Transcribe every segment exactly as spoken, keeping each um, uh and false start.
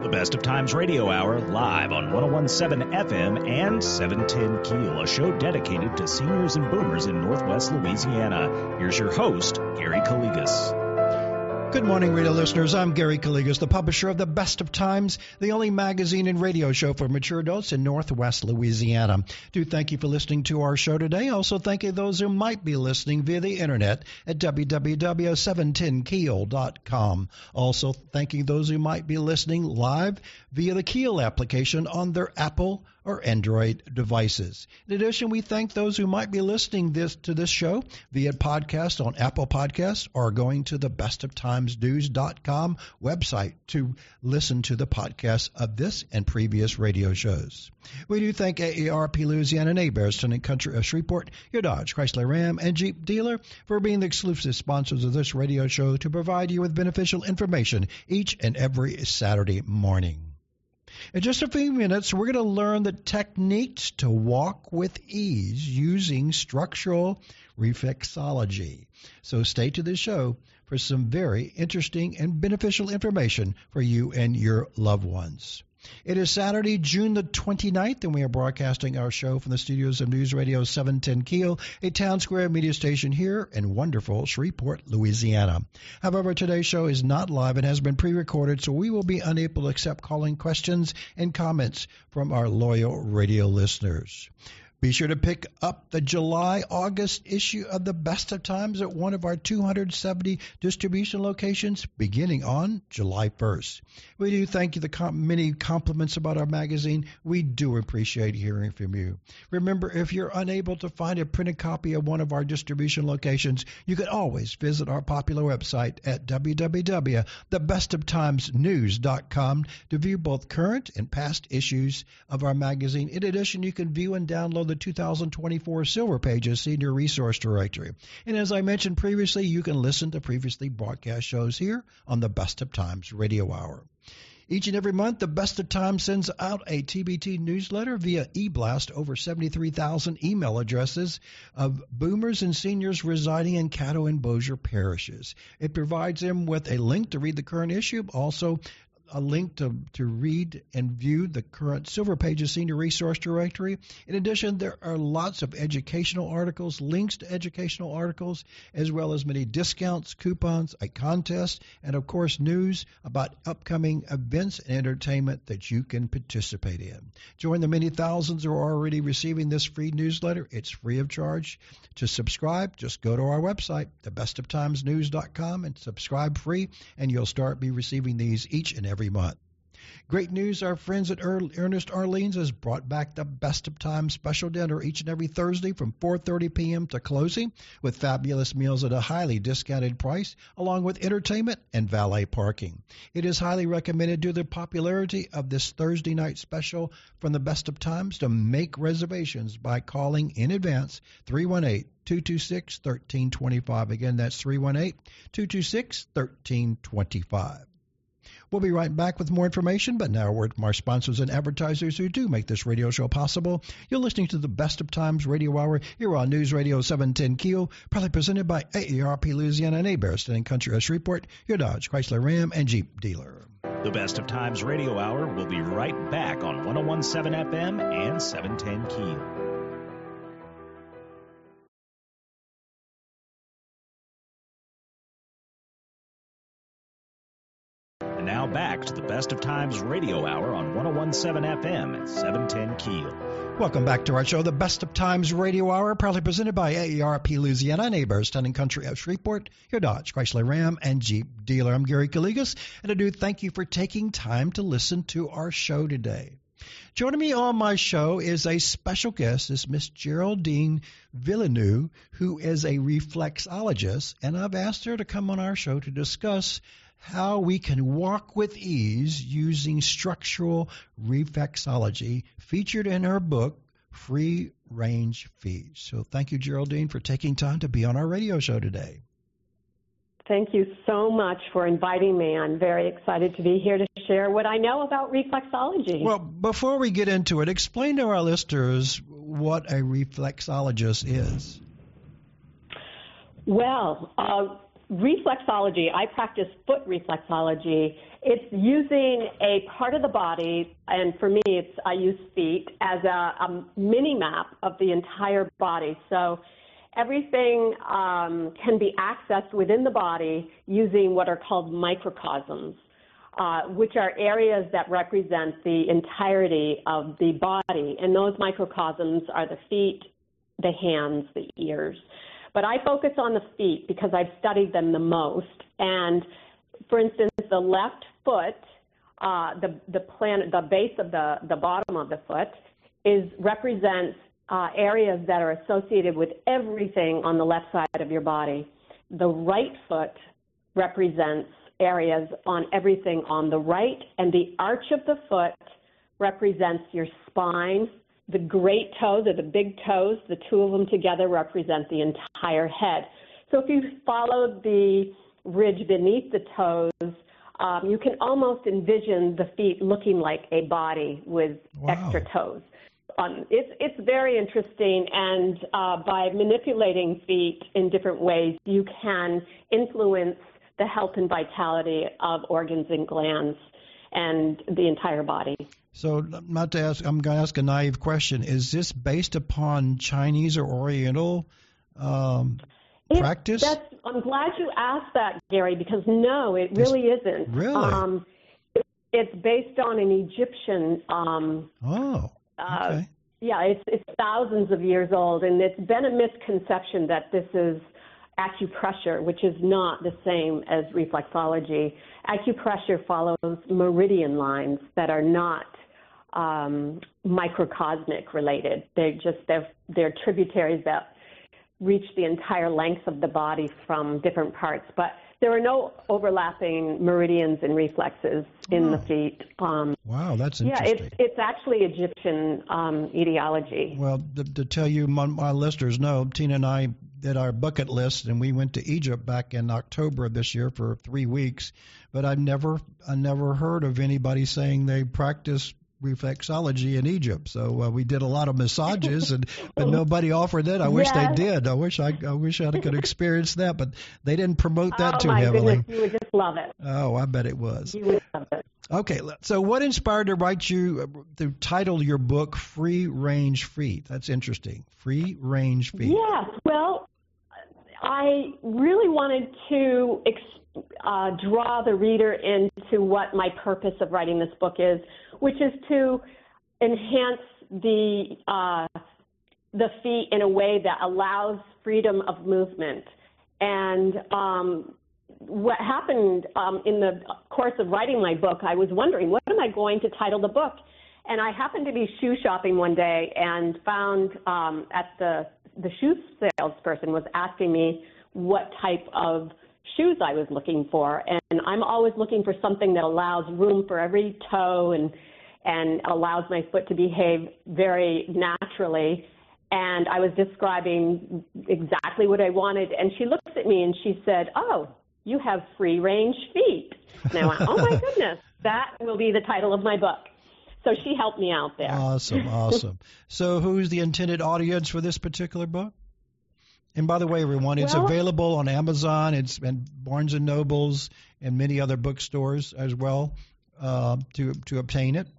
The Best of Times Radio Hour, live on one oh one point seven F M and seven ten Keel, a show dedicated to seniors and boomers in Northwest Louisiana. Here's your host, Gary Calligas. Good morning, radio listeners. I'm Gary Calligas, the publisher of The Best of Times, the only magazine and radio show for mature adults in Northwest Louisiana. Do thank you for listening to our show today. Also, thank you those who might be listening via the internet at w w w dot seven ten keel dot com. Also, thanking those who might be listening live via the Keel application on their Apple or Android devices. In addition, we thank those who might be listening this to this show via podcast on Apple Podcasts or going to the best of times news dot com website to listen to the podcast of this and previous radio shows. We do thank A A R P Louisiana and Heberts Town and Country of Shreveport, your Dodge, Chrysler, Ram, and Jeep dealer for being the exclusive sponsors of this radio show to provide you with beneficial information each and every Saturday morning. In just a few minutes, we're going to learn the techniques to walk with ease using structural reflexology. So stay to the show for some very interesting and beneficial information for you and your loved ones. It is Saturday, June the twenty-ninth, and we are broadcasting our show from the studios of News Radio seven ten Keel, a town square media station here in wonderful Shreveport, Louisiana. However, today's show is not live and has been pre-recorded, so we will be unable to accept calling questions and comments from our loyal radio listeners. Be sure to pick up the July-August issue of The Best of Times at one of our two hundred seventy distribution locations beginning on July first. We do thank you for the com- many compliments about our magazine. We do appreciate hearing from you. Remember, if you're unable to find a printed copy of one of our distribution locations, you can always visit our popular website at w w w dot the best of times news dot com to view both current and past issues of our magazine. In addition, you can view and download the two thousand twenty-four Silver Pages Senior Resource Directory. And as I mentioned previously, you can listen to previously broadcast shows here on the Best of Times Radio Hour. Each and every month, the Best of Times sends out a T B T newsletter via e-blast over seventy-three thousand email addresses of boomers and seniors residing in Caddo and Bossier parishes. It provides them with a link to read the current issue, also a link to, to read and view the current Silver Pages Senior Resource Directory. In addition, there are lots of educational articles, links to educational articles, as well as many discounts, coupons, a contest, and, of course, news about upcoming events and entertainment that you can participate in. Join the many thousands who are already receiving this free newsletter. It's free of charge. To subscribe, just go to our website, the best of times news dot com, and subscribe free, and you'll start be receiving these each and every every month. Great news, our friends at Ernest Arlene's has brought back the Best of Times special dinner each and every Thursday from four thirty p.m. to closing with fabulous meals at a highly discounted price, along with entertainment and valet parking. It is highly recommended due to the popularity of this Thursday night special from the Best of Times to make reservations by calling in advance three one eight, two two six, one three two five. Again, that's three one eight, two two six, one three two five. We'll be right back with more information, but now a word from our sponsors and advertisers who do make this radio show possible. You're listening to the Best of Times Radio Hour here on News Radio seven ten Keel, proudly presented by A A R P Louisiana and Heberts Town and Country of Shreveport, your Dodge, Chrysler, Ram, and Jeep dealer. The Best of Times Radio Hour will be right back on one oh one point seven F M and seven ten Keel. Now back to the Best of Times Radio Hour on one oh one point seven F M and seven ten Keel. Welcome back to our show, the Best of Times Radio Hour, proudly presented by A A R P Louisiana and Heberts Town and Country of Shreveport, your Dodge, Chrysler, Ram, and Jeep dealer. I'm Gary Calligas, and I do thank you for taking time to listen to our show today. Joining me on my show is a special guest, is Miss Geraldine Villeneuve, who is a reflexologist, and I've asked her to come on our show to discuss how we can walk with ease using structural reflexology, featured in her book, Free Range Feet. So thank you, Geraldine, for taking time to be on our radio show today. Thank you so much for inviting me. I'm very excited to be here to share what I know about reflexology. Well, before we get into it, explain to our listeners what a reflexologist is. Well, uh, reflexology, I practice foot reflexology. It's using a part of the body, and for me, it's I use feet as a, a mini map of the entire body. So everything um, can be accessed within the body using what are called microcosms, uh, which are areas that represent the entirety of the body. And those microcosms are the feet, the hands, the ears. But I focus on the feet because I've studied them the most. And for instance, the left foot, uh, the the plan, the base of the the bottom of the foot, is represents uh, areas that are associated with everything on the left side of your body. The right foot represents areas on everything on the right, and the arch of the foot represents your spine. The great toes, or the big toes, the two of them together represent the entire head. So if you follow the ridge beneath the toes, um, you can almost envision the feet looking like a body with Wow. extra toes. Um, it's, it's very interesting, and uh, by manipulating feet in different ways, you can influence the health and vitality of organs and glands and the entire body. So, not to ask, I'm going to ask a naive question. Is this based upon Chinese or Oriental um, It- practice? That's, I'm glad you asked that, Gary, because no, it really isn't. Really? Um, it, it's based on an Egyptian. Um, Oh, uh, okay. yeah, it's it's thousands of years old, and it's been a misconception that this is acupressure, which is not the same as reflexology. Acupressure follows meridian lines that are not um, microcosmic related. They're just they're, they're tributaries that reach the entire length of the body from different parts. But there are no overlapping meridians and reflexes in Oh. the feet. Um, Wow, that's yeah, interesting. it's it's actually Egyptian um, etiology. Well, to, to tell you, my, my listeners know, Tina and I did our bucket list, and we went to Egypt back in October of this year for three weeks. But I've never, I never heard of anybody saying they practice reflexology in Egypt. So uh, we did a lot of massages, and but nobody offered that. I wish they Yes. did. I wish I, I wish I could experience that, but they didn't promote that oh too my heavily. goodness, you would just love it. Oh, I bet it was. You would love it. Okay, so what inspired to write you uh, to title your book "Free Range Feet"? That's interesting. Free Range Feet. Yes, well, I really wanted to ex- uh, draw the reader into what my purpose of writing this book is, which is to enhance the uh, the feet in a way that allows freedom of movement. And um, what happened um, in the course of writing my book, I was wondering, what am I going to title the book? And I happened to be shoe shopping one day and found um, at the the shoe salesperson was asking me what type of shoes I was looking for. And I'm always looking for something that allows room for every toe and and allows my foot to behave very naturally. And I was describing exactly what I wanted. And she looked at me and she said, "Oh, you have free-range feet." And I went, "Oh, my goodness, that will be the title of my book." So she helped me out there. Awesome, awesome. So who's the intended audience for this particular book? And by the way, everyone, it's Well- available on Amazon. It's in Barnes and Nobles and many other bookstores as well uh, to to obtain it.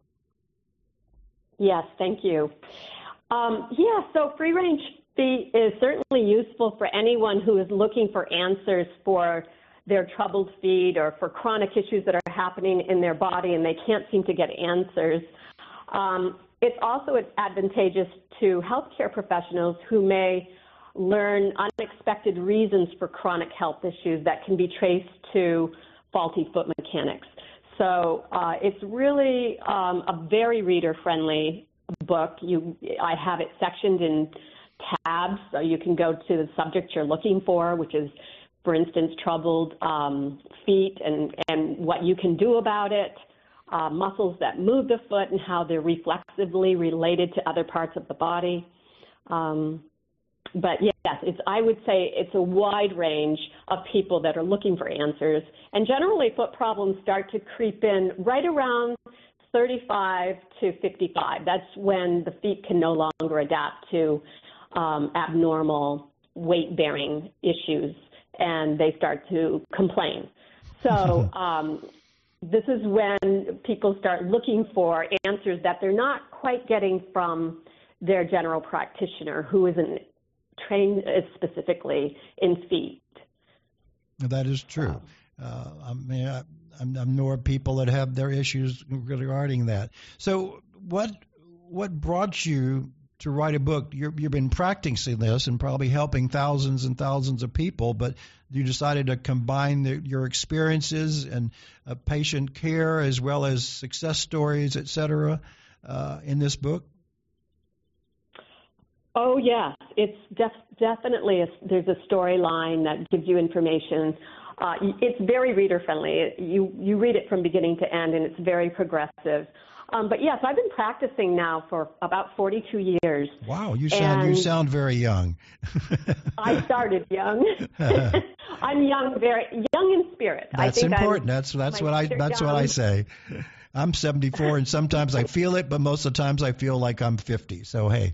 Yes, thank you. Um, yeah, so free-range feet is certainly useful for anyone who is looking for answers for their troubled feet or for chronic issues that are happening in their body and they can't seem to get answers. Um, it's also advantageous to healthcare professionals who may learn unexpected reasons for chronic health issues that can be traced to faulty foot mechanics. So uh, it's really um, a very reader-friendly book. You, I have it sectioned in tabs, so you can go to the subject you're looking for, which is, for instance, troubled um, feet and, and what you can do about it, uh, muscles that move the foot and how they're reflexively related to other parts of the body. Um, But yes, it's, I would say it's a wide range of people that are looking for answers. And generally, foot problems start to creep in right around thirty-five to fifty-five. That's when the feet can no longer adapt to um, abnormal weight-bearing issues. and they start to complain. So um, this is when people start looking for answers that they're not quite getting from their general practitioner, who isn't trained specifically in feet. That is true. Uh, I mean, I, I know of people that have their issues regarding that. So what what brought you to write a book? You're, you've been practicing this and probably helping thousands and thousands of people, but you decided to combine the, your experiences and uh, patient care as well as success stories, et cetera, uh, in this book? Oh, yes. It's def- definitely, a, there's a storyline that gives you information. Uh, it's very reader-friendly. You, you read it from beginning to end, and it's very progressive. Um, but, yes, I've been practicing now for about forty-two years. Wow, you sound, you sound very young. I started young. I'm young, very young in spirit. That's I think important. I'm, that's that's what I that's young. what I say. I'm seventy-four, and sometimes I feel it, but most of the times I feel like I'm fifty. So, hey.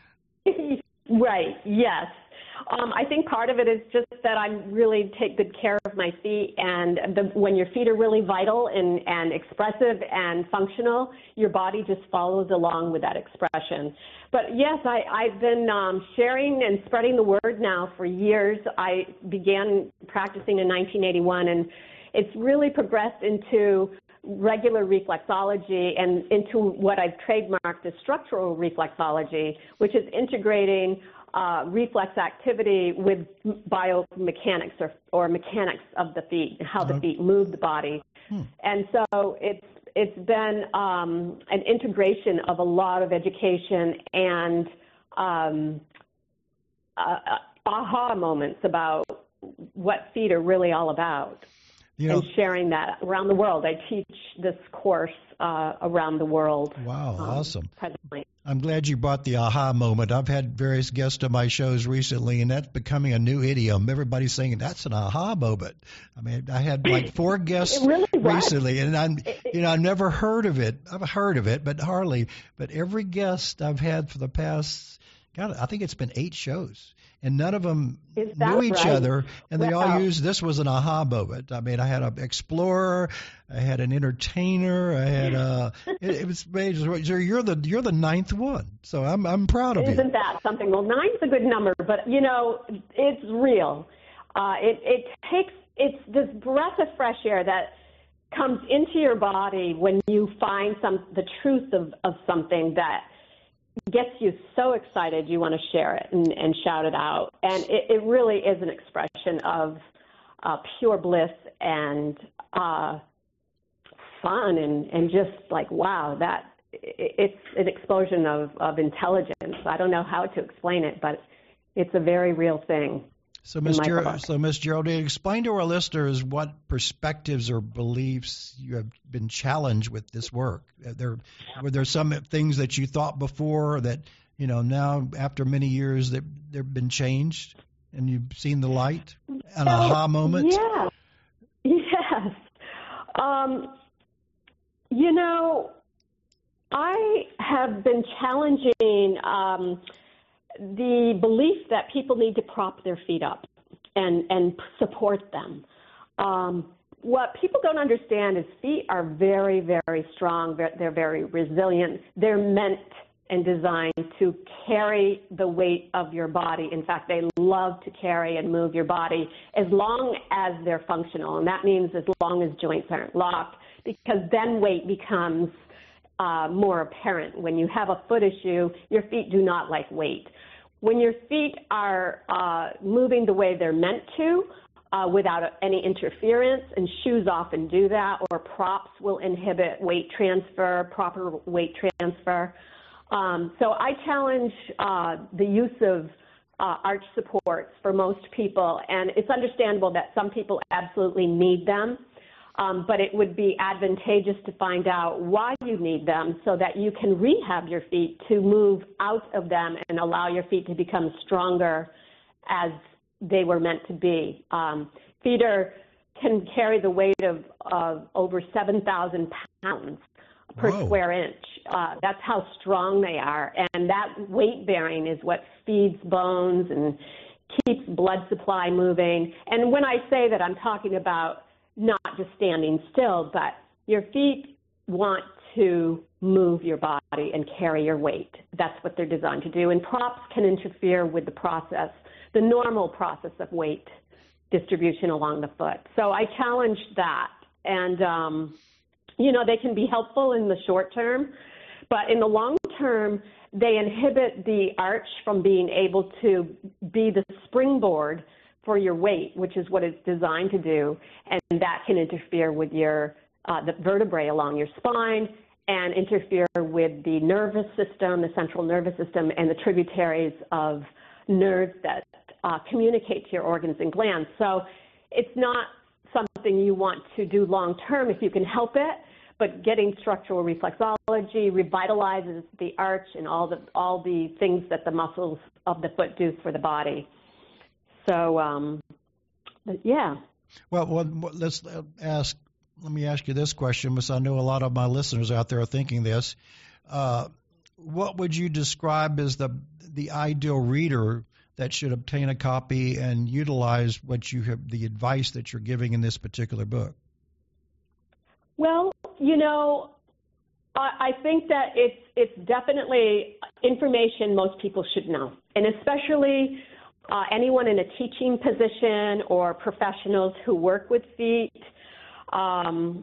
Right, yes. Um, I think part of it is just that I really take good care of my feet, and the, when your feet are really vital and, and expressive and functional, your body just follows along with that expression. But yes, I, I've been um, sharing and spreading the word now for years. I began practicing in nineteen eighty-one, and it's really progressed into regular reflexology and into what I've trademarked as structural reflexology, which is integrating uh, reflex activity with biomechanics or, or mechanics of the feet, how the feet move the body. Hmm. And so it's it's been um, an integration of a lot of education and um, uh, aha moments about what feet are really all about. You know, and sharing that around the world. I teach this course uh, around the world. Wow, um, awesome. Presently. I'm glad you brought the aha moment. I've had various guests on my shows recently, and that's becoming a new idiom. Everybody's saying that's an aha moment. I mean, I had like four guests really recently, and I'm, you know, I've never heard of it. I've heard of it, but hardly. But every guest I've had for the past, God, I think it's been eight shows. And none of them knew each right? other, and they well, all used, this was an aha moment. I mean, I had an explorer, I had an entertainer, I had a, it, it was major. So you're the, you're the ninth one. So I'm, I'm proud of Isn't you. Isn't that something? Well, nine's a good number, but you know, it's real. Uh, it, it takes, it's this breath of fresh air that comes into your body when you find some, the truth of, of something that gets you so excited you want to share it and, and shout it out. And it, it really is an expression of uh, pure bliss and uh, fun and, and just like, wow, that it, it's an explosion of, of intelligence. I don't know how to explain it, but it's a very real thing. So, Miz Ger- so, Miz Geraldine, explain to our listeners what perspectives or beliefs you have been challenged with this work. There, were there some things that you thought before that, you know, now after many years that they've been changed and you've seen the light? An well, aha moment? Yeah. Yes. Um, you know, I have been challenging um, the belief that people need to prop their feet up and, and support them. Um, what people don't understand is feet are very, very strong. They're, they're very resilient. They're meant and designed to carry the weight of your body. In fact, they love to carry and move your body as long as they're functional. And that means as long as joints aren't locked, because then weight becomes uh, more apparent. When you have a foot issue, your feet do not like weight. When your feet are uh, moving the way they're meant to, uh, without any interference, and shoes often do that, or props will inhibit weight transfer, proper weight transfer. Um, so I challenge uh, the use of uh, arch supports for most people, and it's understandable that some people absolutely need them. Um, but it would be advantageous to find out why you need them so that you can rehab your feet to move out of them and allow your feet to become stronger as they were meant to be. Um, feet are, can carry the weight of, of over seven thousand pounds per Whoa. square inch. Uh, that's how strong they are. And that weight bearing is what feeds bones and keeps blood supply moving. And when I say that, I'm talking about not just standing still, but your feet want to move your body and carry your weight. That's what they're designed to do. And props can interfere with the process, the normal process of weight distribution along the foot. So I challenged that. And, um, you know, they can be helpful in the short term, but in the long term, they inhibit the arch from being able to be the springboard for your weight, which is what it's designed to do. And that can interfere with your uh, the vertebrae along your spine and interfere with the nervous system, the central nervous system, and the tributaries of nerves that uh, communicate to your organs and glands. So it's not something you want to do long term if you can help it, but getting structural reflexology revitalizes the arch and all the all the things that the muscles of the foot do for the body. So, um, yeah. Well, well, let's ask. Let me ask you this question, because I know a lot of my listeners out there are thinking this. Uh, what would you describe as the the ideal reader that should obtain a copy and utilize what you have, the advice that you're giving in this particular book? Well, you know, I, I think that it's it's definitely information most people should know, and especially uh, anyone in a teaching position or professionals who work with feet. Um,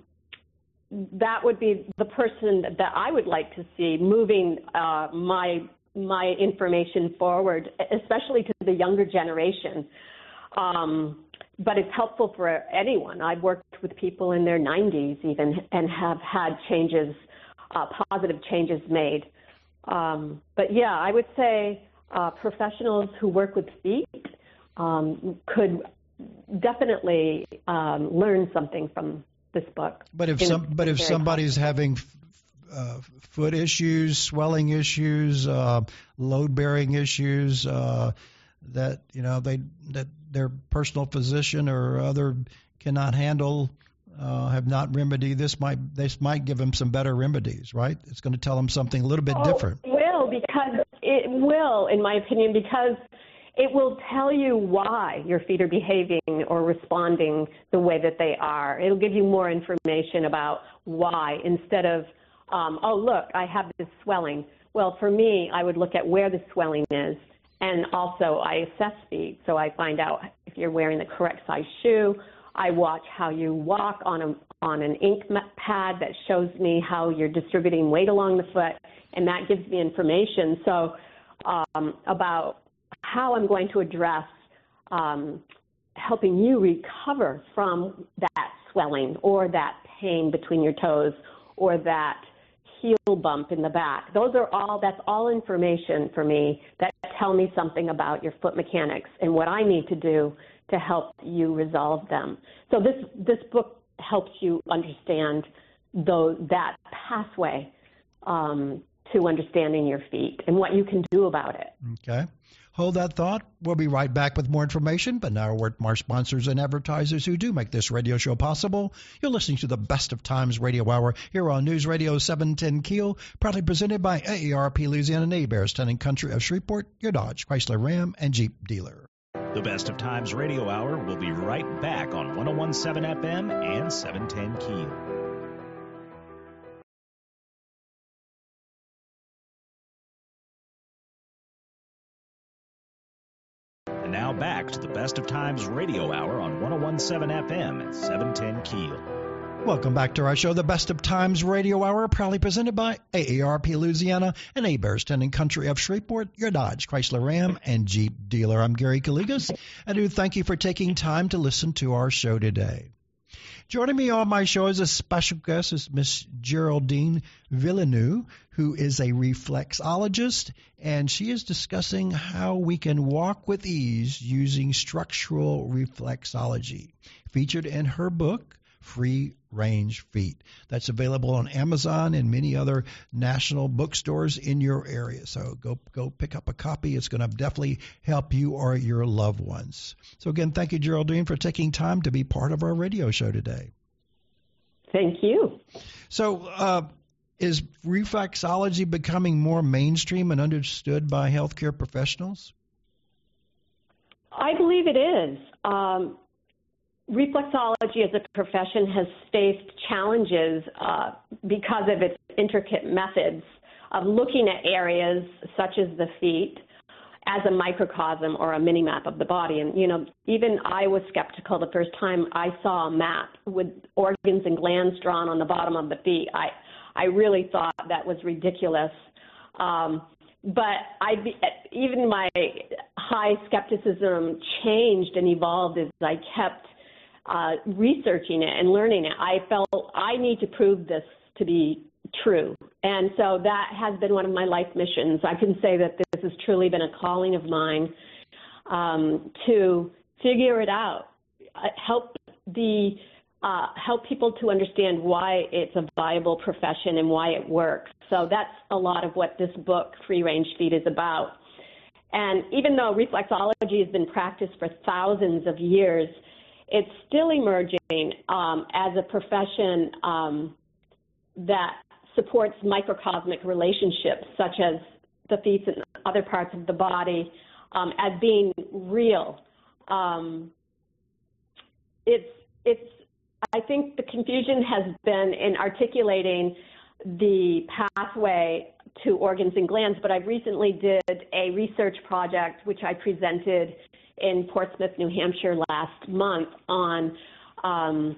that would be the person that I would like to see moving uh, my my information forward, especially to the younger generation. Um, but it's helpful for anyone. I've worked with people in their nineties even and have had changes, uh, positive changes made. Um, but yeah, I would say uh, professionals who work with feet um, could definitely um, learn something from this book. But if some, but if somebody's having uh, foot issues, swelling issues, uh, load-bearing issues, uh, that you know they that their personal physician or other cannot handle, uh, have not remedied, this might this might give them some better remedies, right? It's going to tell them something a little bit oh, different. It will, because it will, in my opinion, because it will tell you why your feet are behaving or responding the way that they are. It'll give you more information about why instead of, um, oh, look, I have this swelling. Well, for me, I would look at where the swelling is. And also, I assess feet, so I find out if you're wearing the correct size shoe. I watch how you walk on a on an ink pad that shows me how you're distributing weight along the foot, and that gives me information. So um, about how I'm going to address um, helping you recover from that swelling or that pain between your toes or that heel bump in the back. Those are all, that's all information for me that tell me something about your foot mechanics and what I need to do to help you resolve them. So this, this book helps you understand those, that pathway um, to understanding your feet and what you can do about it. Okay. Hold that thought. We'll be right back with more information, but now a word from our sponsors and advertisers who do make this radio show possible. You're listening to the Best of Times Radio Hour here on News Radio seven ten Keel, proudly presented by A A R P Louisiana and Hebert's Town and Country of Shreveport, your Dodge, Chrysler, Ram, and Jeep dealer. The Best of Times Radio Hour will be right back on one oh one point seven F M and seven ten Keel. And now back to the Best of Times Radio Hour on one oh one point seven F M and seven ten Keel. Welcome back to our show, the Best of Times Radio Hour, proudly presented by A A R P Louisiana and Hebert's Town and Country of Shreveport, your Dodge, Chrysler, Ram, and Jeep dealer. I'm Gary Calligas, and I do thank you for taking time to listen to our show today. Joining me on my show as a special guest is Miss Geraldine Villeneuve, who is a reflexologist, and she is discussing how we can walk with ease using structural reflexology, featured in her book, Free Range Feet. That's available on Amazon and many other national bookstores in your area. So go go pick up a copy. It's going to definitely help you or your loved ones. So again, thank you, Geraldine, for taking time to be part of our radio show today. Thank you. So uh, is reflexology becoming more mainstream and understood by healthcare professionals? I believe it is. Um, reflexology as a profession has faced challenges uh, because of its intricate methods of looking at areas such as the feet as a microcosm or a mini-map of the body. And, you know, even I was skeptical the first time I saw a map with organs and glands drawn on the bottom of the feet. I, I really thought that was ridiculous. Um, but I, even my high skepticism changed and evolved as I kept uh, researching it and learning it. I felt I need to prove this to be true. And so that has been one of my life missions. I can say that this has truly been a calling of mine um, to figure it out, uh, help the uh, help people to understand why it's a viable profession and why it works. So that's a lot of what this book, Free Range Feet, is about. And even though reflexology has been practiced for thousands of years, it's still emerging um, as a profession um, that supports microcosmic relationships, such as the feet and other parts of the body, um, as being real. Um, it's, it's, I think the confusion has been in articulating the pathway to organs and glands, but I recently did a research project which I presented in Portsmouth, New Hampshire last month on um,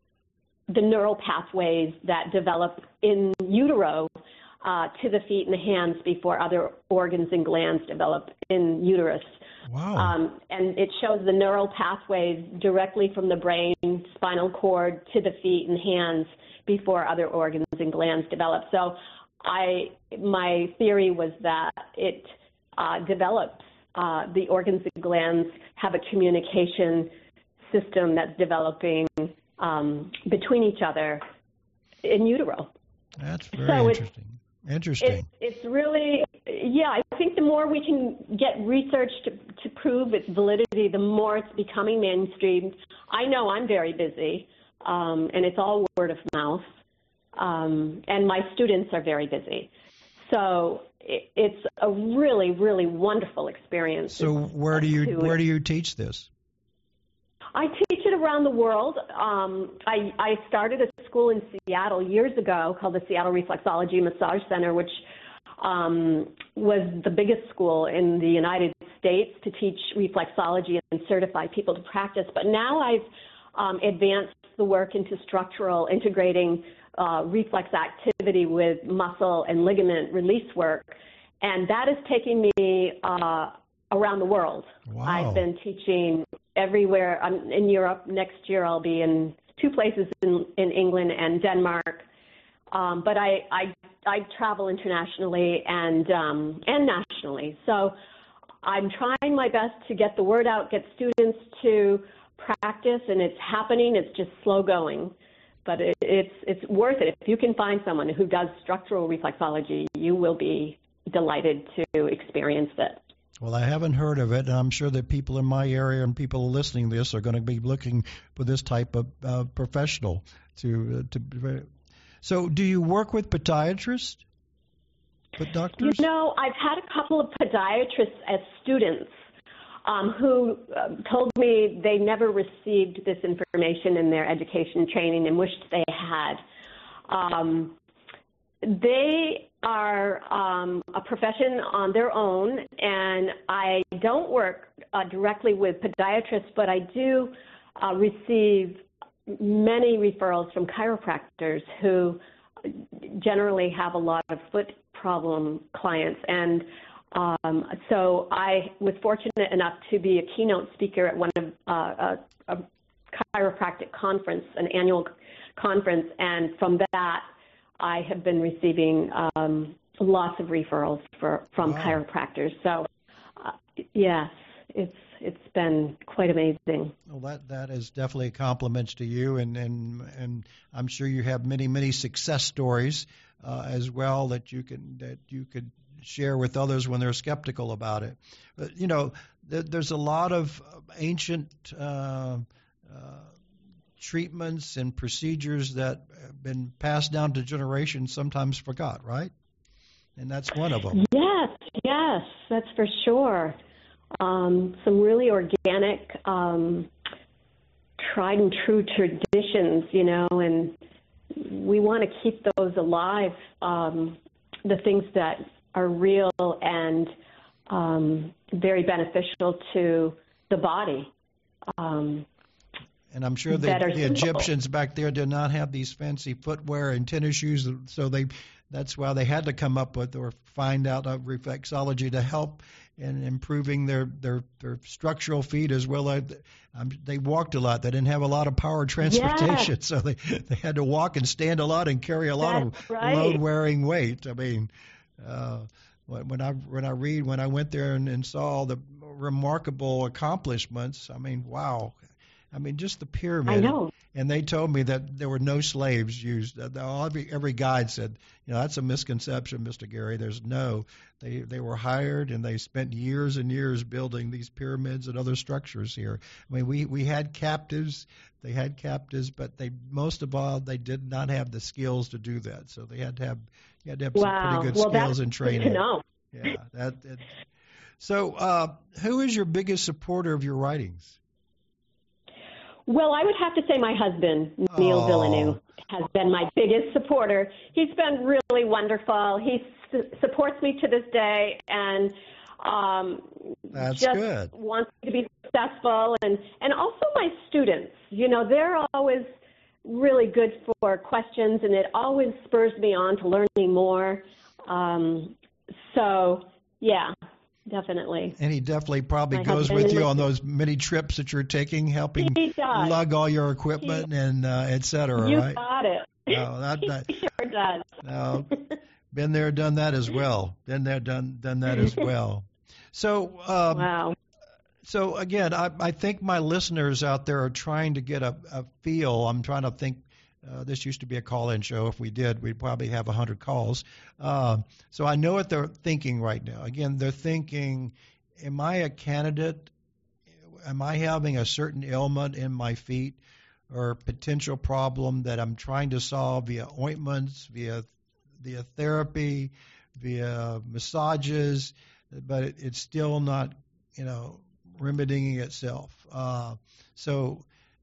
the neural pathways that develop in utero uh, to the feet and the hands before other organs and glands develop in uterus. Wow. Um, and it shows the neural pathways directly from the brain, spinal cord to the feet and hands before other organs and glands develop. So I, my theory was that it uh, develops, uh, the organs and glands have a communication system that's developing um, between each other in utero. That's very so interesting. It's, interesting. It's, it's really, yeah, I think the more we can get research to, to prove its validity, the more it's becoming mainstream. I know I'm very busy, um, and it's all word of mouth. Um, and my students are very busy. So it, it's a really, really wonderful experience. So where do you where do you teach this? I teach it around the world. Um, I, I started a school in Seattle years ago called the Seattle Reflexology Massage Center, which um, was the biggest school in the United States to teach reflexology and certify people to practice. But now I've um, advanced the work into structural, integrating Uh, reflex activity with muscle and ligament release work, and that is taking me uh, around the world. Wow. I've been teaching everywhere. I'm in Europe. Next year I'll be in two places in, in England and Denmark, um, but I, I, I travel internationally and, um, and nationally. So I'm trying my best to get the word out, get students to practice, and it's happening. It's just slow going. But it, it's it's worth it. If you can find someone who does structural reflexology, you will be delighted to experience it. Well, I haven't heard of it, and I'm sure that people in my area and people listening to this are going to be looking for this type of uh, professional. To uh, to. So, do you work with podiatrists, with doctors? You know, I've had a couple of podiatrists as students. Um, who uh, told me they never received this information in their education training and wished they had. Um, they are um, a profession on their own, and I don't work uh, directly with podiatrists, but I do uh, receive many referrals from chiropractors who generally have a lot of foot problem clients. And Um, so I was fortunate enough to be a keynote speaker at one of uh, a, a chiropractic conference, an annual conference, and from that I have been receiving um, lots of referrals for, from wow. chiropractors. So uh, yes, it's it's been quite amazing. Well, that that is definitely compliments to you, and and and I'm sure you have many many success stories uh, as well that you can that you could share with others when they're skeptical about it. But, you know, th- there's a lot of ancient uh, uh, treatments and procedures that have been passed down to generations, sometimes forgot, right? And that's one of them. Yes, yes, that's for sure. um, some really organic, um, tried and true traditions, you know, and we want to keep those alive, um, the things that are real and um, very beneficial to the body. Um, and I'm sure the, the Egyptians back there did not have these fancy footwear and tennis shoes, so they that's why they had to come up with or find out a reflexology to help in improving their, their, their structural feet as well as um, they walked a lot. They didn't have a lot of power transportation, yeah. so they they had to walk and stand a lot and carry a lot that's of right. load-wearing weight. I mean, uh, when I when I read when I went there and, and saw the remarkable accomplishments, I mean, wow. I mean, just the pyramid. I know. And they told me that there were no slaves used. Every, every guide said, you know, that's a misconception, Mister Gary. There's no. They they were hired, and they spent years and years building these pyramids and other structures here. I mean, we, we had captives. They had captives, but they most of all, they did not have the skills to do that. So they had to have, you had to have wow. some pretty good well, skills and training. Good to know. Yeah. That, that, so uh, who is your biggest supporter of your writings? Well, I would have to say my husband, Neil oh. Villeneuve, has been my biggest supporter. He's been really wonderful. He su- supports me to this day and um, That's just good. wants me to be successful. And, and also my students, you know, they're always really good for questions, and it always spurs me on to learning more. Um, so, yeah. Definitely. And he definitely probably My goes husband with you and on those many trips that you're taking, helping He does. lug all your equipment He- and uh, et cetera, You right? got it. No, that, He that, sure does. no, been there, done that as well. Been there, done done that as well. So, um, Wow. so again, I, I think my listeners out there are trying to get a, a feel. I'm trying to think. Uh, this used to be a call-in show. If we did, we'd probably have one hundred calls. Uh, so I know what they're thinking right now. Again, they're thinking, am I a candidate? Am I having a certain ailment in my feet or potential problem that I'm trying to solve via ointments, via via therapy, via massages, but it, it's still not, you know, remedying itself. Uh, so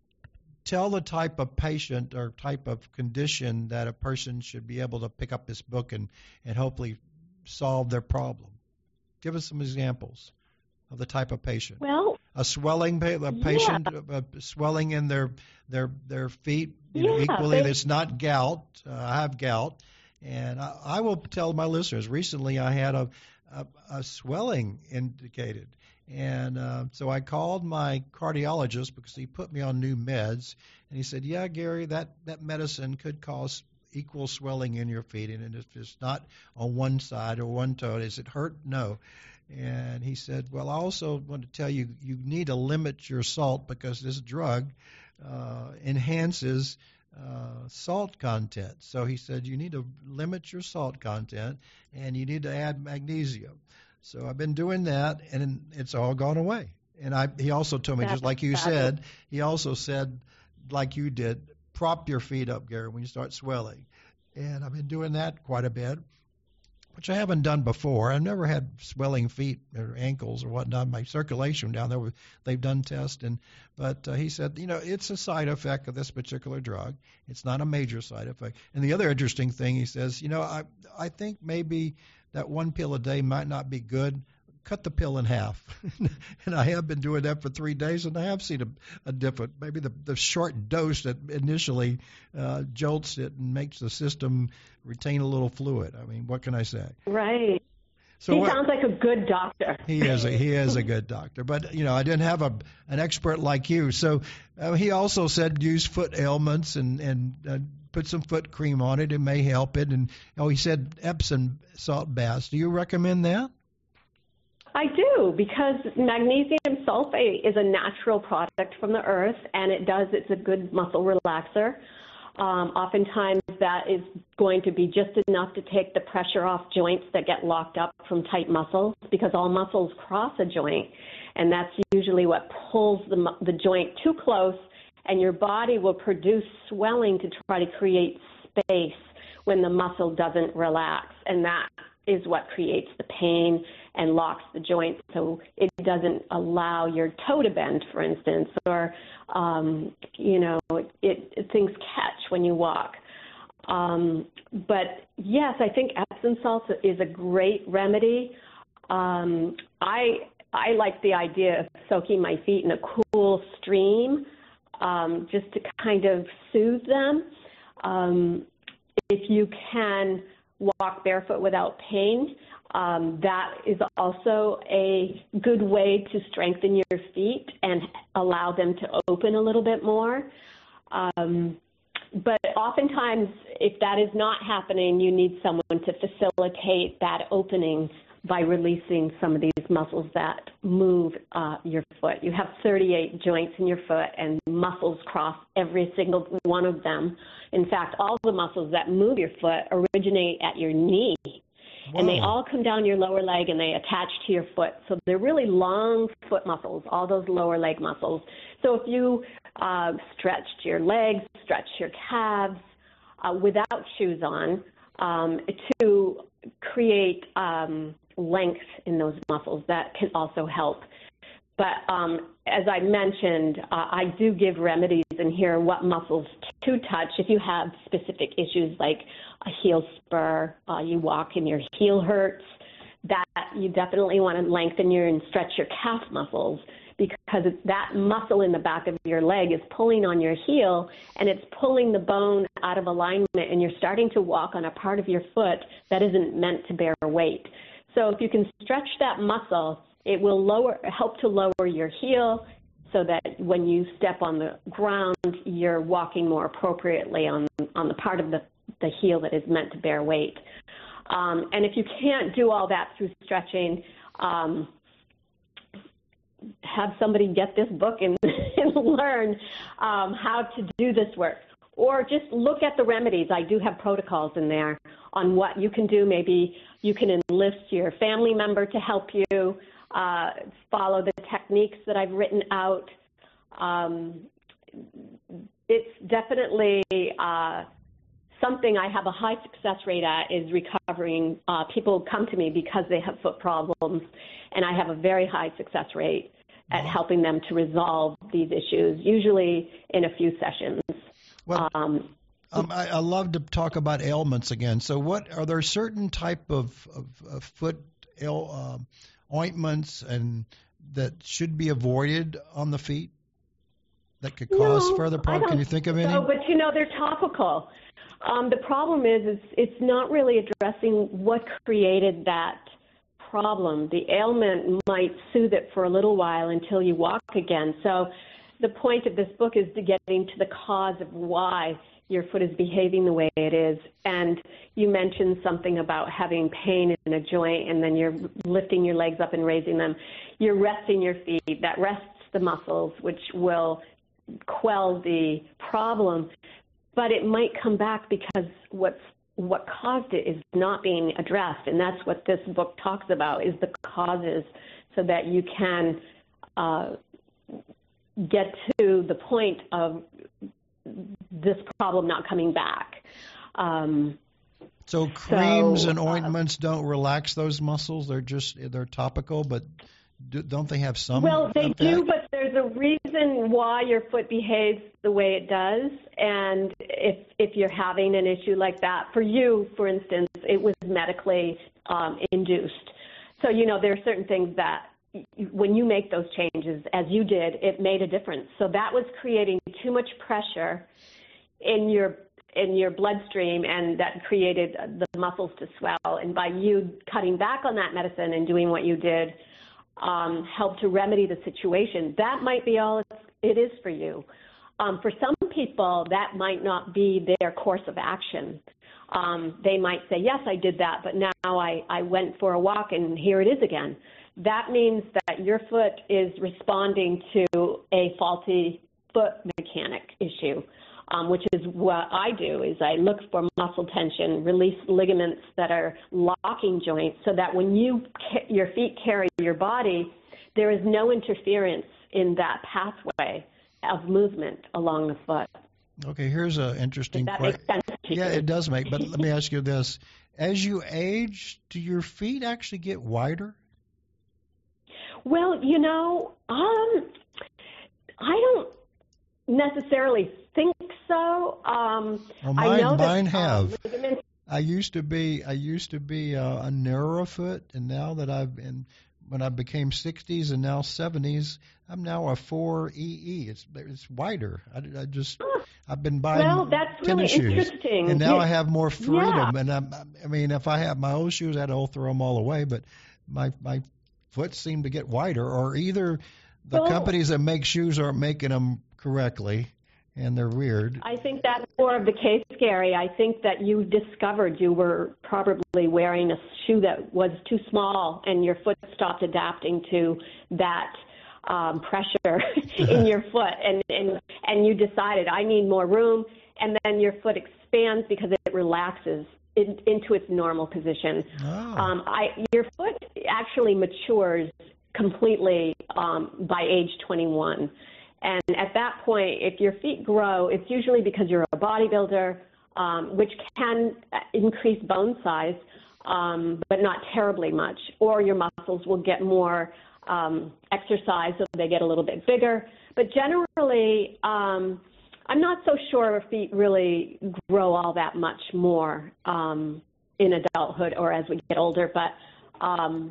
tell the type of patient or type of condition that a person should be able to pick up this book and, and hopefully solve their problem. Give us some examples of the type of patient. Well, a swelling pa- a patient, yeah. a swelling in their their their feet, you know, Yeah, equally. they- It's not gout. Uh, I have gout, and I, I will tell my listeners. Recently, I had a a, a swelling indicated. And uh, so I called my cardiologist because he put me on new meds. And he said, yeah, Gary, that, that medicine could cause equal swelling in your feet. And if it's not on one side or one toe, does it hurt? No. And he said, well, I also want to tell you, you need to limit your salt because this drug uh, enhances uh, salt content. So he said, you need to limit your salt content and you need to add magnesium. So I've been doing that, and it's all gone away. And I, he also told me, That's just like you fabulous. said, he also said, like you did, prop your feet up, Gary, when you start swelling. And I've been doing that quite a bit, which I haven't done before. I've never had swelling feet or ankles or whatnot. My circulation down there, they've done tests. And, but uh, he said, you know, it's a side effect of this particular drug. It's not a major side effect. And the other interesting thing, he says, you know, I I think maybe that one pill a day might not be good. Cut the pill in half. And I have been doing that for three days, and I have seen a, a difference. Maybe the, the short dose that initially uh, jolts it and makes the system retain a little fluid. I mean, what can I say? Right. So he what, sounds like a good doctor. He is a, he is a good doctor. But, you know, I didn't have a an expert like you. So uh, he also said use foot ailments and, and uh, put some foot cream on it. It may help it. And, oh, he said Epsom salt baths. Do you recommend that? I do, because magnesium sulfate is a natural product from the earth, and it does, it's a good muscle relaxer. Um, oftentimes that is going to be just enough to take the pressure off joints that get locked up from tight muscles, because all muscles cross a joint, and that's usually what pulls the, the joint too close, and your body will produce swelling to try to create space when the muscle doesn't relax, and that is what creates the pain and locks the joint, so it doesn't allow your toe to bend, for instance, or, um, you know, it, it, things catch when you walk. Um, but, yes, I think Epsom salts is a great remedy. Um, I I like the idea of soaking my feet in a cool stream um, just to kind of soothe them. Um, if you can walk barefoot without pain, um, that is also a good way to strengthen your feet and allow them to open a little bit more. Um, but oftentimes, if that is not happening, you need someone to facilitate that opening by releasing some of these muscles that move uh, your foot. You have thirty-eight joints in your foot, and muscles cross every single one of them. In fact, all the muscles that move your foot originate at your knee. Whoa. And they all come down your lower leg and they attach to your foot. So they're really long foot muscles, all those lower leg muscles. So if you uh, stretched your legs, stretch your calves uh, without shoes on um, to create um, length in those muscles, that can also help. But um, as I mentioned, uh, I do give remedies in here, what muscles to touch. If you have specific issues like a heel spur, uh, you walk and your heel hurts, that you definitely want to lengthen your and stretch your calf muscles, because that muscle in the back of your leg is pulling on your heel, and it's pulling the bone out of alignment, and you're starting to walk on a part of your foot that isn't meant to bear weight. So if you can stretch that muscle, it will lower, help to lower your heel so that when you step on the ground, you're walking more appropriately on, on the part of the, the heel that is meant to bear weight. Um, and if you can't do all that through stretching, um, have somebody get this book and, and learn um, how to do this work. Or just look at the remedies. I do have protocols in there on what you can do. Maybe you can enlist your family member to help you uh, follow the techniques that I've written out. Um, it's definitely uh, something I have a high success rate at, is recovering. Uh, people come to me because they have foot problems, and I have a very high success rate at helping them to resolve these issues, usually in a few sessions. Well, um, um, I, I love to talk about ailments again. So, what are there certain type of, of, of foot ail, uh, ointments and that should be avoided on the feet that could cause no, further problems? Can you think of any? No, but you know they're topical. Um, the problem is, is it's not really addressing what created that problem. The ailment might soothe it for a little while until you walk again. So the point of this book is to get into the cause of why your foot is behaving the way it is. And you mentioned something about having pain in a joint, and then you're lifting your legs up and raising them. You're resting your feet. That rests the muscles, which will quell the problem. But it might come back because what's what caused it is not being addressed. And that's what this book talks about, is the causes, so that you can uh, get to the point of this problem not coming back. Um, so creams so, and ointments uh, don't relax those muscles? They're just, they're topical, but do, don't they have some Well, they effect? do, but there's a reason why your foot behaves the way it does. And if if you're having an issue like that, for you, for instance, it was medically um, induced. So, you know, there are certain things that when you make those changes, as you did, it made a difference. So that was creating too much pressure in your in your bloodstream, and that created the muscles to swell. And by you cutting back on that medicine and doing what you did, um, helped to remedy the situation. That might be all it is for you. Um, for some people, that might not be their course of action. Um, they might say, yes, I did that, but now I, I went for a walk and here it is again. That means that your foot is responding to a faulty foot mechanic issue, um, which is what I do, is I look for muscle tension, release ligaments that are locking joints, so that when you your feet carry your body, there is no interference in that pathway of movement along the foot. Okay, here's an interesting question. Does that make sense Yeah, it does make. But let me ask you this: as you age, do your feet actually get wider? Well, you know, um, I don't necessarily think so. Um, well, mine, I know mine that, have. Um, ligaments, I used to be I used to be uh, a narrower foot, and now that I've been when I became sixties and now seventies, I'm now a four E E. It's it's wider. I, I just I've been buying well, that's tennis really shoes, interesting. and now Yeah. I have more freedom. Yeah. And I'm, I mean, if I have my old shoes, I'd all throw them all away. But my my foot seemed to get wider, or either the Well, companies that make shoes aren't making them correctly, and they're weird. I think that's more of the case, Gary. I think that you discovered you were probably wearing a shoe that was too small, and your foot stopped adapting to that um, pressure in your foot, and, and and you decided, I need more room, and then your foot expands because it relaxes in, into its normal position. Oh. Um, I, your foot actually matures completely um, by age twenty-one. And at that point, if your feet grow, it's usually because you're a bodybuilder, um, which can increase bone size, um, but not terribly much. Or your muscles will get more um, exercise, so they get a little bit bigger. But generally, um, I'm not so sure feet really grow all that much more um, in adulthood or as we get older. But um,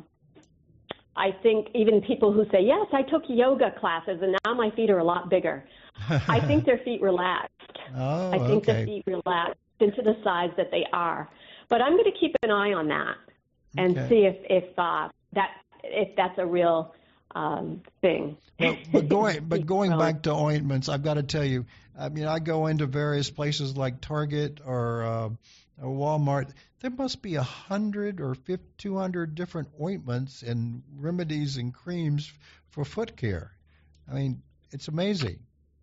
I think even people who say, yes, I took yoga classes and now my feet are a lot bigger. I think their feet relaxed. Oh, I think okay. the feet relaxed into the size that they are. But I'm going to keep an eye on that and Okay. see if if uh, that if that's a real um, thing. Well, but going but Keep going growing. back to ointments, I've got to tell you. I mean, I go into various places like Target or, uh, or Walmart. There must be a hundred or two hundred different ointments and remedies and creams for foot care. I mean, it's amazing.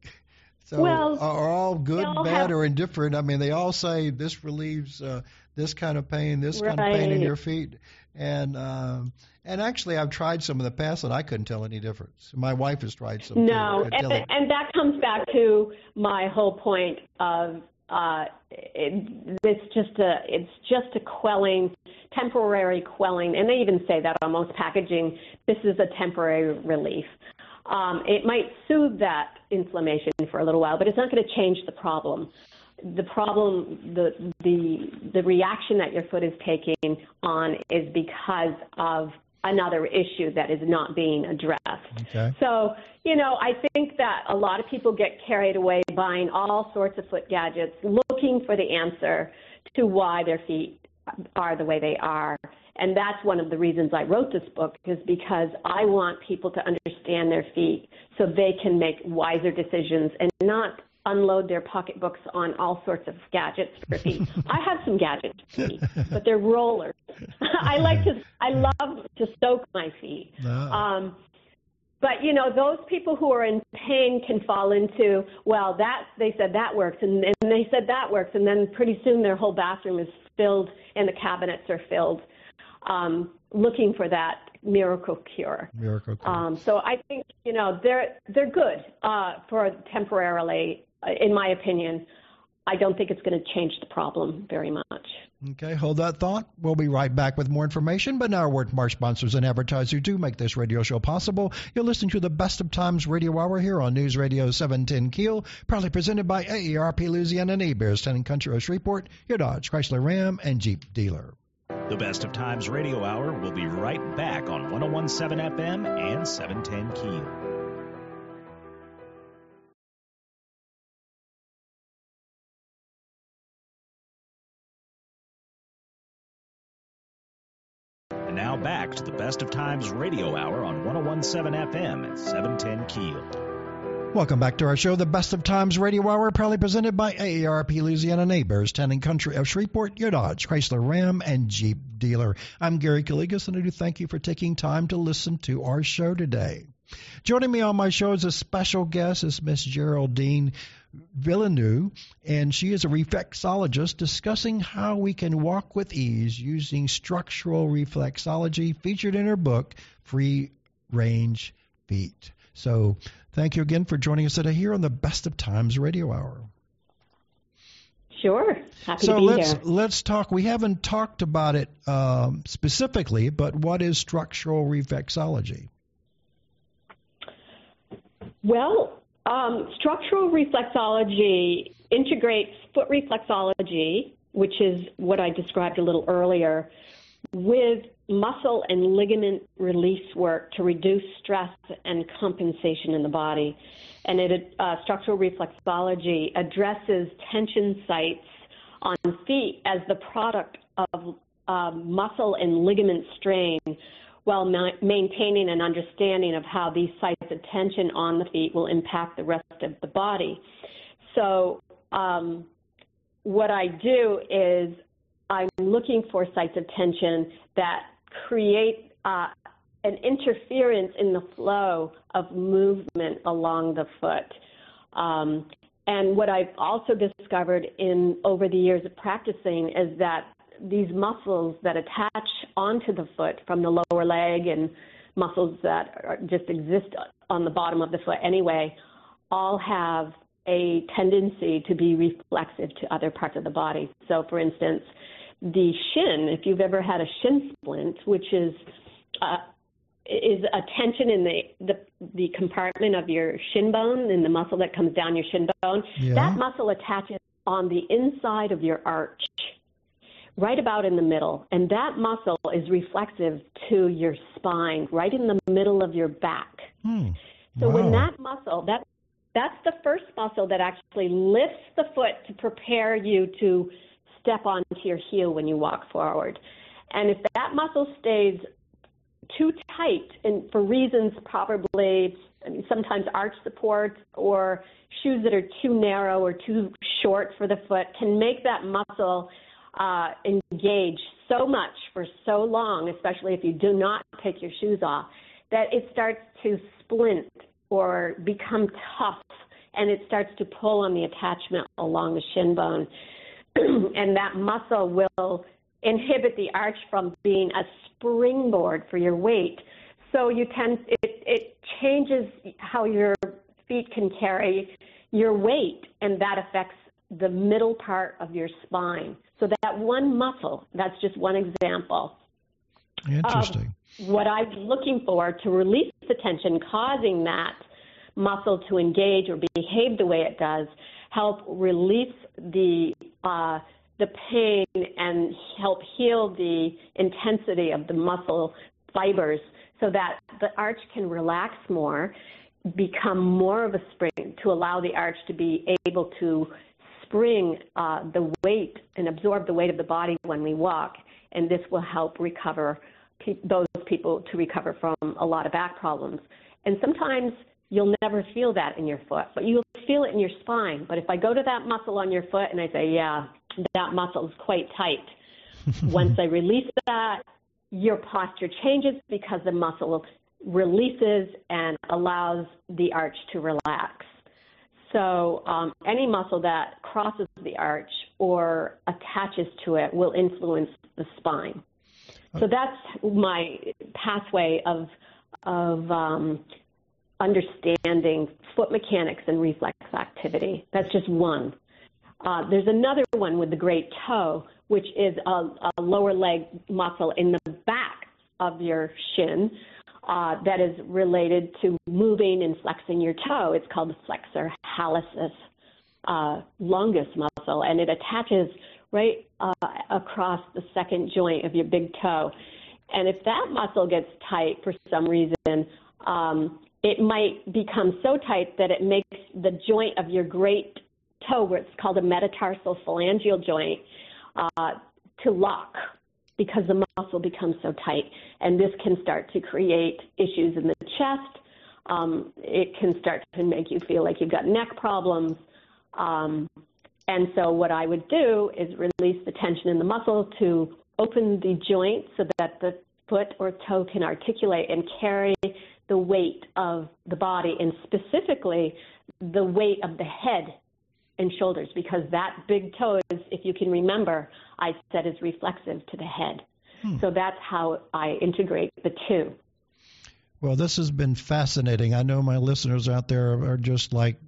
So Well, are all good, they all bad, have- or indifferent? I mean, they all say this relieves uh, this kind of pain, this kind of pain in Right. your feet, and um, and actually, I've tried some in the past, and I couldn't tell any difference. My wife has tried some. No, too. I tell and, her- and that comes back to my whole point of uh, it, it's just a it's just a quelling, temporary quelling, and they even say that on most packaging. This is a temporary relief. Um, it might soothe that inflammation for a little while, but it's not going to change the problem. The problem, the the the reaction that your foot is taking on is because of another issue that is not being addressed. Okay. So, you know, I think that a lot of people get carried away buying all sorts of foot gadgets, looking for the answer to why their feet are the way they are. And that's one of the reasons I wrote this book, is because I want people to understand their feet so they can make wiser decisions and not unload their pocketbooks on all sorts of gadgets for feet. I have some gadgets for feet, but they're rollers. I like to, I love to soak my feet. No. Um, but, you know, those people who are in pain can fall into, well, that they said that works, and, and they said that works, and then pretty soon their whole bathroom is filled and the cabinets are filled, um, looking for that miracle cure. Miracle cure. Um, so I think, you know, they're they're good uh, for temporarily, uh, in my opinion. I don't think it's going to change the problem very much. Okay, hold that thought. We'll be right back with more information, but now a word from our sponsors and advertisers who do make this radio show possible. You're listening to the Best of Times Radio Hour here on News Radio seven ten Keel, proudly presented by A A R P Louisiana and Bears, Town and Country of Shreveport, your Dodge, Chrysler, Ram, and Jeep dealer. The Best of Times Radio Hour will be right back on one oh one point seven F M and seven ten Keel. And now back to the Best of Times Radio Hour on one oh one point seven F M and seven ten Keel. Welcome back to our show, the Best of Times Radio Hour, proudly presented by A A R P Louisiana Neighbors, Town and Country of Shreveport, your Dodge, Chrysler, Ram, and Jeep dealer. I'm Gary Calligas, and I do thank you for taking time to listen to our show today. Joining me on my show as a special guest is Miss Geraldine Villeneuve, and she is a reflexologist discussing how we can walk with ease using structural reflexology, featured in her book, Free Range Feet. So thank you again for joining us today here on the Best of Times Radio Hour. Sure. Happy so to be let's here. let's talk. We haven't talked about it um, specifically, but what is structural reflexology? Well, um, structural reflexology integrates foot reflexology, which is what I described a little earlier, with muscle and ligament release work to reduce stress and compensation in the body. And it, uh, structural reflexology addresses tension sites on feet as the product of uh, muscle and ligament strain, while ma- maintaining an understanding of how these sites of tension on the feet will impact the rest of the body. So um, what I do is I'm looking for sites of tension that create uh, an interference in the flow of movement along the foot. Um, and what I've also discovered in over the years of practicing is that these muscles that attach onto the foot from the lower leg and muscles that are, just exist on the bottom of the foot anyway, all have a tendency to be reflexive to other parts of the body. So, for instance, the shin, if you've ever had a shin splint, which is uh, is a tension in the, the the compartment of your shin bone and the muscle that comes down your shin bone, Yeah. that muscle attaches on the inside of your arch, right about in the middle. And that muscle is reflexive to your spine, right in the middle of your back. Hmm. So Wow. when that muscle, that that's the first muscle that actually lifts the foot to prepare you to step onto your heel when you walk forward. And if that muscle stays too tight, and for reasons probably I mean, sometimes arch support or shoes that are too narrow or too short for the foot can make that muscle uh, engage so much for so long, especially if you do not take your shoes off, that it starts to splint or become tough, and it starts to pull on the attachment along the shin bone. And that muscle will inhibit the arch from being a springboard for your weight. So you tend it, it changes how your feet can carry your weight, and that affects the middle part of your spine. So that one muscle, that's just one example. Interesting. Of what I'm looking for to release the tension causing that muscle to engage or behave the way it does, help release the uh, the pain and help heal the intensity of the muscle fibers so that the arch can relax more, become more of a spring to allow the arch to be able to spring uh, the weight and absorb the weight of the body when we walk. And this will help recover pe- those people to recover from a lot of back problems. And sometimes you'll never feel that in your foot, but you'll feel it in your spine. But if I go to that muscle on your foot and I say, yeah, that muscle is quite tight, once I release that, your posture changes because the muscle releases and allows the arch to relax. So um, any muscle that crosses the arch or attaches to it will influence the spine. So that's my pathway of of um, understanding foot mechanics and reflex activity. That's just one. Uh, there's another one with the great toe, which is a, a lower leg muscle in the back of your shin uh, that is related to moving and flexing your toe. It's called the flexor hallucis uh, longus muscle, and it attaches right uh, across the second joint of your big toe. And if that muscle gets tight for some reason, um, it might become so tight that it makes the joint of your great toe, where it's called a metatarsal phalangeal joint, uh, to lock because the muscle becomes so tight. And this can start to create issues in the chest. Um, it can start to make you feel like you've got neck problems. Um, and so what I would do is release the tension in the muscle to open the joint so that the foot or toe can articulate and carry the weight of the body, and specifically the weight of the head and shoulders, because that big toe is, if you can remember, I said is reflexive to the head. Hmm. So that's how I integrate the two. Well, this has been fascinating. I know my listeners out there are just like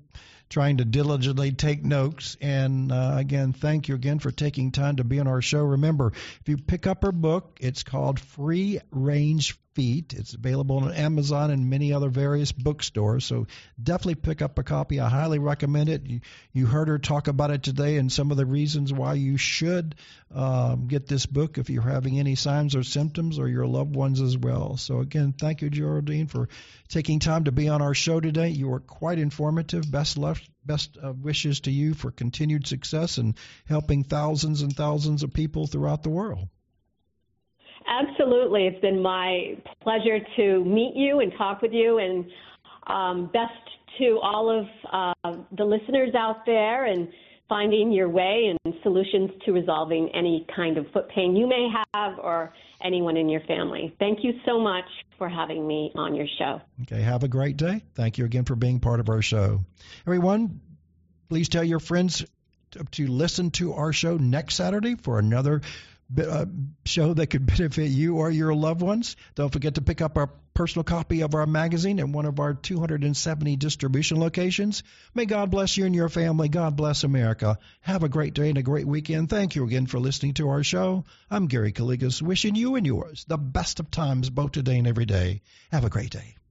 trying to diligently take notes. And uh, again, thank you again for taking time to be on our show. Remember, if you pick up her book, it's called Free Range Feet. It's available on Amazon and many other various bookstores. So definitely pick up a copy. I highly recommend it. You, you heard her talk about it today and some of the reasons why you should um, get this book if you're having any signs or symptoms, or your loved ones as well. So again, thank you, Geraldine, for taking time to be on our show today. You were quite informative. Best luck. Best uh, wishes to you for continued success and helping thousands and thousands of people throughout the world. Absolutely. It's been my pleasure to meet you and talk with you, and um, best to all of uh, the listeners out there, and finding your way and solutions to resolving any kind of foot pain you may have or anyone in your family. Thank you so much for having me on your show. Okay, have a great day. Thank you again for being part of our show. Everyone, please tell your friends to, to listen to our show next Saturday for another Uh, show that could benefit you or your loved ones. Don't forget to pick up our personal copy of our magazine at one of our two hundred seventy distribution locations. May God bless you and your family. God bless America. Have a great day and a great weekend. Thank you again for listening to our show. I'm Gary Calligas, wishing you and yours the best of times both today and every day. Have a great day.